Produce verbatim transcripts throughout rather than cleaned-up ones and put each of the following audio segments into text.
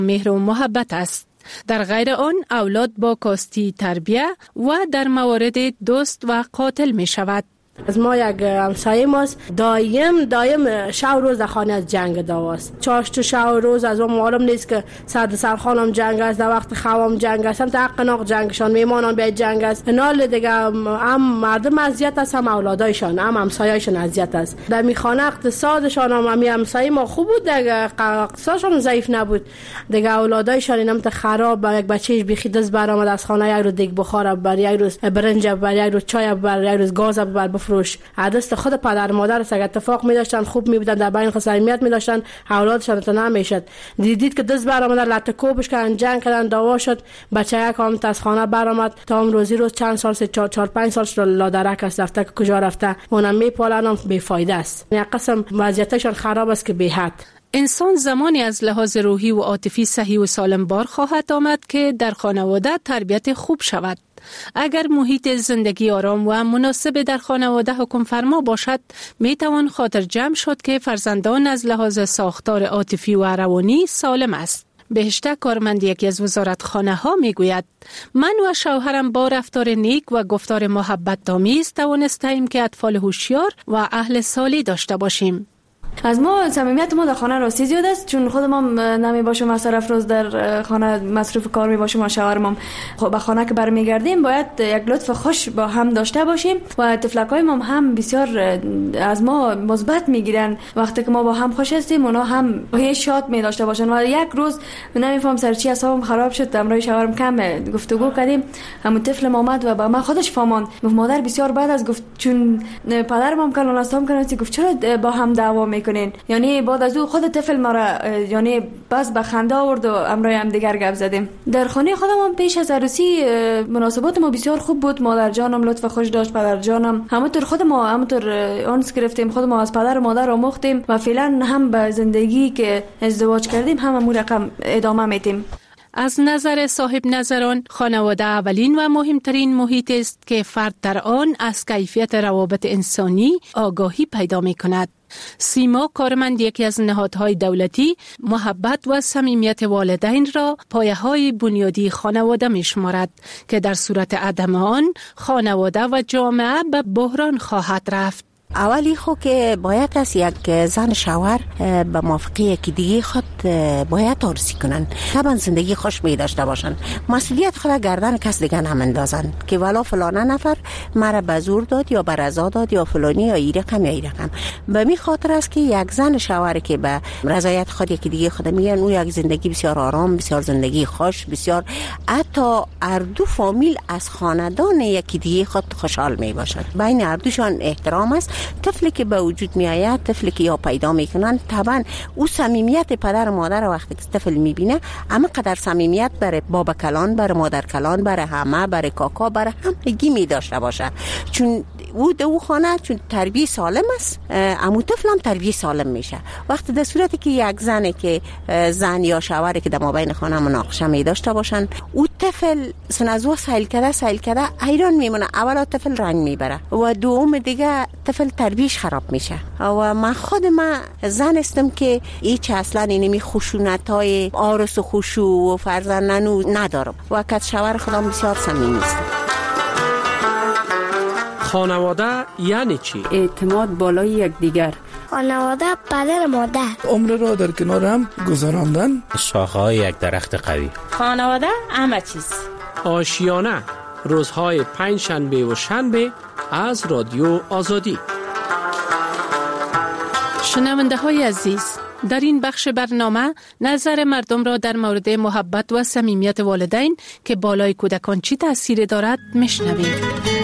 مهر و محبت است. در غیر آن اولاد با کاستی تربیه و در موارد دوست و قاتل می شود. از ما یک همسایه ماست دایم دایم شب روز در خانه از جنگ داواست. چاشت شب روز از ما معلوم نیست که صد سرخانم جنگ است، در وقت خوام جنگ است، هم تا قناق جنگشان میمانان به جنگ است. نال دیگه هم مردم اذیت است، هم اولادایشان هم همسایه‌شان اذیت است. در میخانه اقتصادشان هم می همسایه ما خوب بود، دیگه اقتصادشان ضعیف نبود. دیگه اولادایشان اینم تا خراب با یک بچهش بیخی دست برآمد از خانه، یک روز دیگه بخار بر، یک روز برنج بر، یک روز چای بر، یک روز گاز بر بفروش. عدست خود پدر مادر است، اگه اتفاق می داشتن خوب می بودن، در بین خود صمیمیت می داشتن، اولادشان تو نمیشد. دیدید که دست برآمد لطه کوبش کردن، جنگ کردن، دعوا شد، بچه یک هم از خانه برآمد تا هم روزی روز چند سال سه چهار چهار پنج سالش لادرک است، رفته که کجا رفته اونم میپالن، هم بیفایده است. یک قسم وضعیتشان خراب است که بی حد. انسان زمانی از لحاظ روحی و عاطفی صحیح و سالم بار خواهد آمد که در خانواده تربیت خوب شود. اگر محیط زندگی آرام و مناسب در خانواده حکم فرما باشد، می توان خاطر جمع شد که فرزندان از لحاظ ساختار عاطفی و روانی سالم است. بهشته کارمند یکی از وزارتخانه ها می گوید من و شوهرم با رفتار نیک و گفتار محبت آمیز توانستیم که اطفال هوشیار و اهل صالح داشته باشیم. از ما صمیمیت ما در خانه راستی زیاد است، چون خودم هم نمی باشم از طرف روز در خانه مصروف کار می باشم و شوهرم به خانه که برمیگردیم باید یک لطف خوش با هم داشته باشیم و طفلکای ما هم بسیار از ما مثبت میگیرن. وقتی که ما با هم خوش هستیم اونا هم هیچ شاد می داشته باشن. و یک روز نمیفهم سر چی اعصابم خراب شد، امروز شوهرم کم گفتگو کردیم، همون طفل اومد و با من خودش فهماند گفت مادر بسیار بعد از گفت چون پدرم کلان استام کردن گفت چرا با هم دعوا میکنین. یعنی بعد از او خود طفل ما را یعنی بس به خنده آورد و امروز هم دیگر گپ زدیم. در خانه خودم هم پیش از عروسی مناسبات ما بسیار خوب بود. مادر جانم لطف خوش داشت، پدر جانم همونطور خود ما همونطور اونس گرفتیم، خود ما از پدر و مادر آموختیم و فعلا هم به زندگی که ازدواج کردیم هم همون رقم ادامه میدیم. از نظر صاحب نظران خانواده اولین و مهمترین محیط است که فرد در آن از کیفیت روابط انسانی آگاهی پیدا می کند. سیما کارمند یکی از نهادهای دولتی محبت و صمیمیت والدین را پایه‌های بنیادی خانواده می شمارد که در صورت عدم آن خانواده و جامعه به بحران خواهد رفت. اولی خو که باید از یک زن شوهر به موافقه یکی دیگه خود باید آرزی کنن، طبعا زندگی خوش می داشته باشن، مسئولیت خود گردن کس دیگه نمندازن که ولا فلانه نفر مرا به زور داد یا به رضا داد یا فلانی یا ای رقم یا ای رقم. به می خاطر است که یک زن شوهر که به رضایت خود یکی دیگه خود میگن او یک زندگی بسیار آرام، بسیار زندگی خوش، بسیار حتی اردو فامیل از خاندان یکی دیگه خود خوشحال می باشد. بین اردوشان احترام است. طفلی که به وجود می آید، طفلی که یا پیدا می کنن، طبعا او صمیمیت پدر و مادر وقتی که طفل می بینه اما قدر صمیمیت برای بابا کلان، برای مادر کلان، برای همه، برای کاکا، برای همگی می داشته باشه. چون او دو خانه چون تربیت سالم است، امو طفل هم تربیت سالم میشه. وقتی در صورتی که یک زنه که زن یا شوهری که در مابین خانه مناقشه می داشته باشن، او طفل سنازو سایل کرده سایل کرده ایران میمونه. اولا طفل رنگ میبره و دوم دیگه طفل تربیش خراب میشه. و من خود من زن استم که هیچ اصلا اینمی خشونت های آرس و خشوع و فرزندنو ندارم و کت شوهر خودم بسیار صمیمی است. خانواده یعنی چی؟ اعتماد بالای یکدیگر. خانواده پدر مادر. عمر را در کنار هم گذراندن. شاخه‌های یک درخت قوی. خانواده همه چیز. آشیانه روزهای پنج شنبه و شنبه از رادیو آزادی. شنونده های عزیز، در این بخش برنامه نظر مردم را در مورد محبت و صمیمیت والدین که بالای کودکان چی تأثیر دارد میشنویم.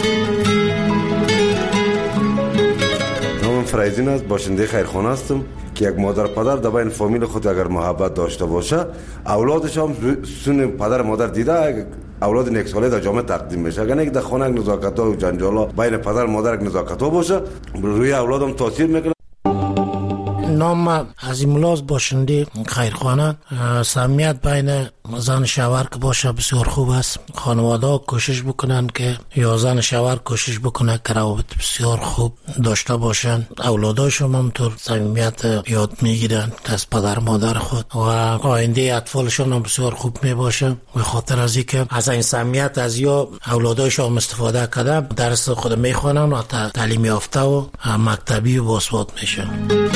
نامم فرایزین است، باشنده خیرخانه هستم که یک مادر پدر در بین فامیل خود اگر محبت داشته باشه، اولادش هم سون پدر مادر دیده اولاد نیک ساله در جامعه تقدیم میشه. اگر یک در خانه یک نزاکت‌ها و جنجالا بین پدر مادر یک نزاکت‌ها باشه، روی اولادم تاثیر میکنه. نام عظیم الاز باشنده خیرخانه. صمیمیت بین زن شوهر که باشه بسیار خوب است. خانواده ها کوشش بکنن که یا زن شوهر کوشش بکنه که روابط بسیار خوب داشته باشن. اولاداشون هم طور صمیمیت یاد میگیرن از پدر مادر خود و آینده اطفالشون هم بسیار خوب می باشه. به خاطر از اینکه از این صمیمیت از یا اولاداشون استفاده کرده درس خود میخوانن و تعلیم یافته و مکتبی و باسواد میشن.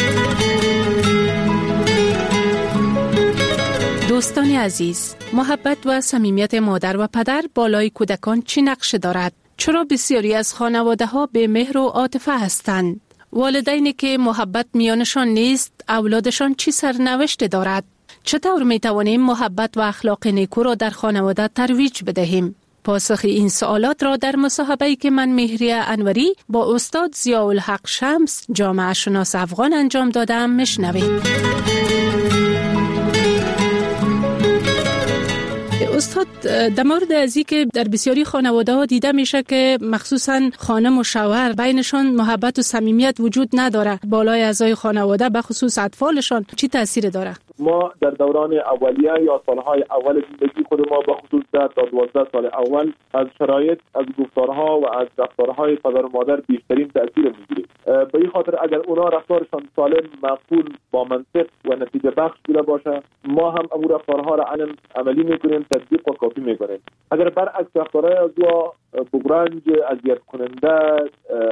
دوستان عزیز، محبت و صمیمیت مادر و پدر بالای کودکان چی نقش دارد؟ چرا بسیاری از خانواده ها به مهر و عاطفه هستند؟ والدینی که محبت میانشان نیست، اولادشان چی سرنوشت دارد؟ چطور می توانیم محبت و اخلاق نیکو را در خانواده ترویج بدهیم؟ پاسخ این سوالات را در مصاحبه‌ای که من مهریه انوری با استاد ضیاءالحق شمس، جامعه شناس افغان انجام دادم میشنوید. استاد، در مورد از این که در بسیاری خانواده ها دیده میشه که مخصوصا خانم و شوهر بینشان محبت و صمیمیت وجود نداره، بالای اعضای خانواده به خصوص اطفالشان چی تاثیر داره؟ ما در دوران اولیه یا سالهای اول زندگی خود ما به خصوص ده تا دوازده سال اول از شرایط، از گفتارها و از رفتارهای پدر و مادر بیشترین تاثیر میگیریم. به این خاطر اگر اونا رفتارشان سالم، معقول، با منطق و نتیجه بخش بوده باشه، ما هم امور رفتارها را علم عملی میکنیم، تطبیق و کافی میکنیم. اگر برعکس رفتارهای از او بغرنج، اذیت کننده،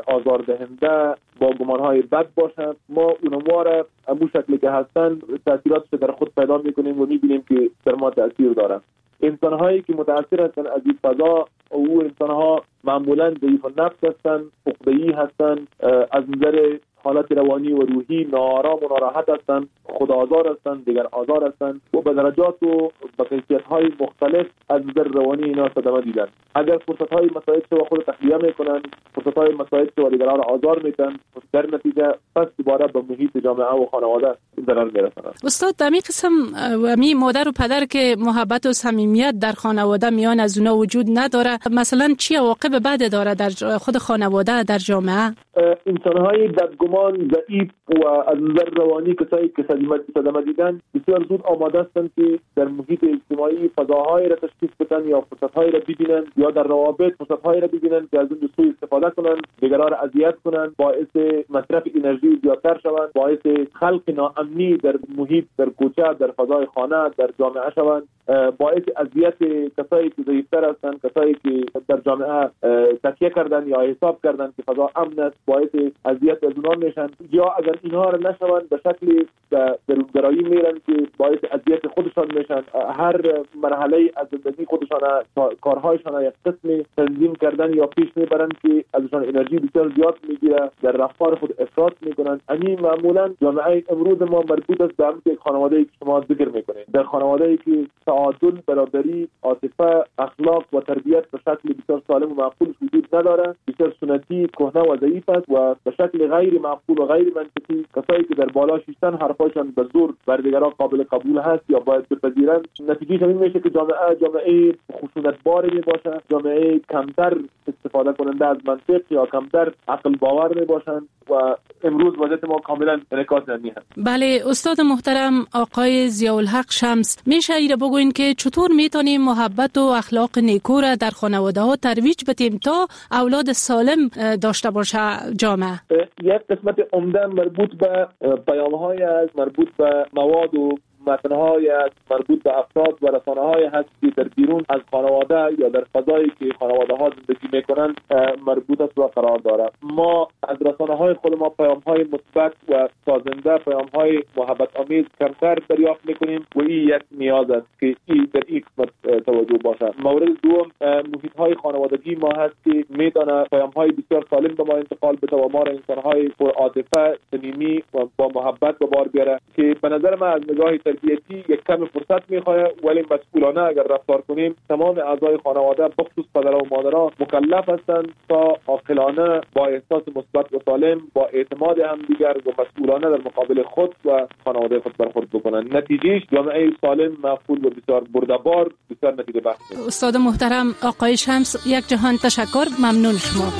آزاردهنده، با گمانهای بد باشند، ما اونها را امو شکلی که هستن تاثیراتش در خود پیدا میکنیم و میبینیم که در ما تاثیر دارن. انسانهایی که متاثر هستن از این فضا او انسانها معمولا ضعیف النفس هستن، عقده‌ای هستن، از نظر حالت روانی و روحی ناآرام و ناراحت هستن، خودآزار هستن، دیگر آزار هستن و به درجات و به کیفیت‌های مختلف از نظر روانی اینا صدمه دیدن. اگر فرصت‌های مساعد رو خود تخلیه میکنن، فرصت‌های مساعد رو دیگران را آزار میدن، در نتیجه پس دوباره به محیط جامعه و خانواده ضرر میرسونن. استاد، در این قسم و می مادر و پدر که محبت و صمیمیت در خانواده میان از اونا وجود نداره، مثلا چی عواقب بد داره در خود خانواده، در جامعه؟ انسان‌های بدگمان، ضعیف و از نظر روانی کسایی که صدمه دیدن بسیار زود آماده هستند که در محیط اجتماعی فضاهایی را تشخیص بدن یا فرصت‌هایی را ببینن یا در روابط فرصت‌هایی را ببینن که از اون سوء استفاده کنن، دیگران را اذیت کنن، باعث مصرف انرژی زیادتر شوند، باعث خلق ناامنی در محیط، در کوچه، در فضای خانه، در جامعه شوند، باعث اذیت کسایی که ضعیف‌تر هستند، کسایی که در جامعه تکیه کردن یا حساب کردن که فضا امن است، باعث اذیت از اونها میشن. یا اگر اینها را نشوند به شکلی درونگرایی میرن که باعث اذیت خودشان میشن. هر مرحله از زندگی خودشان کارهایشان یک قسمی تنظیم کردن یا پیش میبرن که ازشان انرژی بسیار زیاد میگیره، در رفتار خود افراط میکنن. یعنی معمولا جامعه امروز ما مربوط است به یک خانواده‌ای که شما ذکر میکنید، در خانواده‌ای که تعادل، برابری، عاطفه، اخلاق و تربیت به شکل بسیار سالم و معقول وجود نداره، بسیار سنتی، کهنه و ضعیف است و به شکل غیر معقول و غیر منطقی کسایی که در بالا شیشتن حرفاشان به زور بر دیگران قابل قبول هست یا باید بپذیرند. نتیجه همین میشه که جامعه جامعه خشونت‌بار میباشه، جامعه کمتر استفاده کننده از منطق یا کمتر عقل باور میباشند و امروز وضعیت ما کاملا انعکاس نمی هست. بله استاد محترم آقای ضیاءالحق شمس، میشه ایره بگوین که چطور میتونیم محبت و اخلاق نیکو را در خانواده ها ترویج بدیم تا اولاد سالم داشته باشه جامعه؟ یک قسمت عمده مربوط به پیام‌های از مربوط به مواد و متن‌های مربوط به افراد و رسانه‌های هست که در بیرون از خانواده یا در فضایی که خانواده‌ها زندگی می‌کنند مربوط است و قرار دارد. ما از رسانه‌های خود ما پیام‌های مثبت و سازنده، پیام‌های محبت آمیز کمتر دریافت می‌کنیم و این یک نیاز است که این در این قسمت توجه باشد. مورد دوم محیط‌های خانوادگی ما هست که می‌تونه پیام‌های بسیار سالم به ما انتقال بده و ما را انسان‌های پرعاطفه، صمیمی و با محبت به بار بیاره که به نظر من از نگاه تربیتی یک کم فرصت میخواه، ولی مسئولانه اگر رفتار کنیم تمام اعضای خانواده بخصوص پدر و مادرها مکلف هستند تا عاقلانه با احساس مثبت و سالم با اعتماد همدیگر و مسئولانه در مقابل خود و خانواده خود برخورد بکنند. نتیجهش جامعه سالم، معقول و بسیار برده‌بار، بسیار نتیجه بخش. استاد محترم آقای شمس، یک جهان تشکر، ممنون شما.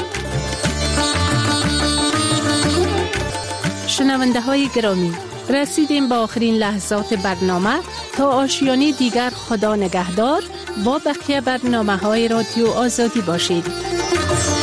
شنونده های گرامی، رسیدیم با آخرین لحظات برنامه. تا آشیانه دیگر خدا نگهدار. با بقیه برنامه های رادیو آزادی باشید.